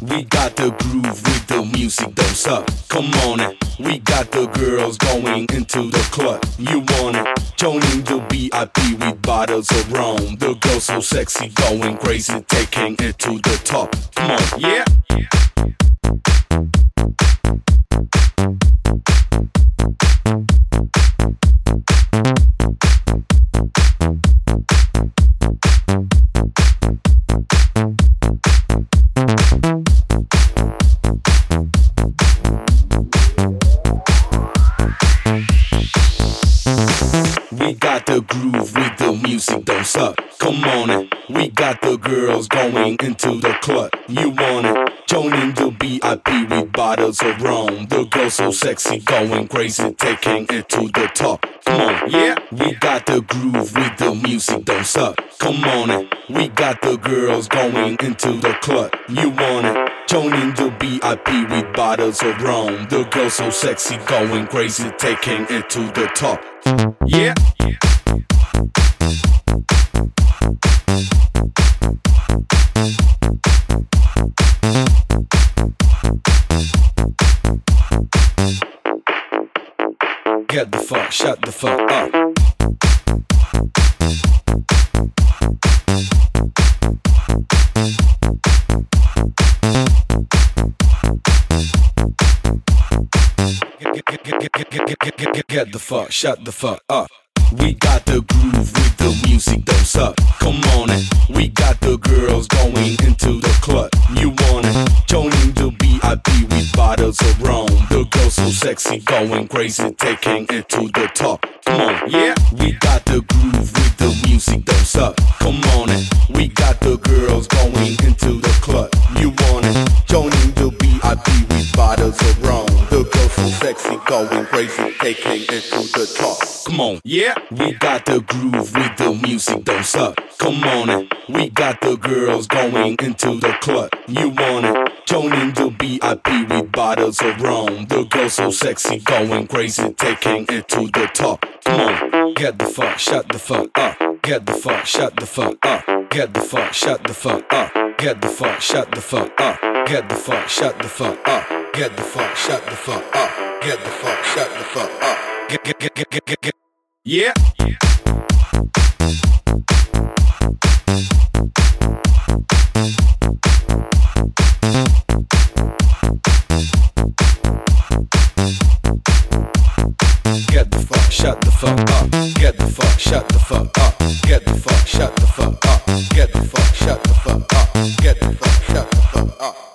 We got the groove with the music, don't suck. Come on it. We got the girls going into the club. You want it? Joining the VIP with bottles of rum. The girls so sexy, going crazy, taking it to the top. Come on, yeah. We got the groove with the music, don't suck. Come on it. We got the girls going into the club. You want it? Joining the VIP with bottles of rum. The girls so sexy, going crazy, taking it to the top. Come on, yeah. We got the groove with the music, don't suck. Come on it. We got the girls going into the club. You want it? Joining the VIP with bottles of rum. The girls so sexy, going crazy, taking it to the top. Yeah. Get the fuck, shut the fuck up. Get the fuck, shut the fuck up. We got the groove with the music, don't suck. Come on it. We got the girls going into the club. You want it? Joining the VIP with bottles of rum. The girls so sexy, going crazy, taking it to the top. Come on, yeah. We got the groove with the music, don't suck. Come on it. We got the girls going into the club. You want it? Joining the VIP with bottles of rum. The girls so sexy, going crazy, taking it to the top. Come on, yeah. We got the groove with the music, don't suck. Come on it. We got the girls going into the club. You want it? Joining the VIP with bottles of rum. The girls so sexy, going crazy, taking it to the top. Come on, get the fuck, shut the fuck up. Get the fuck, shut the fuck up. Get the fuck, shut the fuck up. Get the fuck, shut the fuck up. Get the fuck, shut the fuck up. Get the fuck, shut the fuck up. Get the fuck, shut the fuck up. Get. Yeah. Get the fuck, shut the fuck up. Get the fuck, shut the fuck up. Get the fuck, shut the fuck up. Get the fuck, shut the fuck up. Get the fuck, shut the fuck up.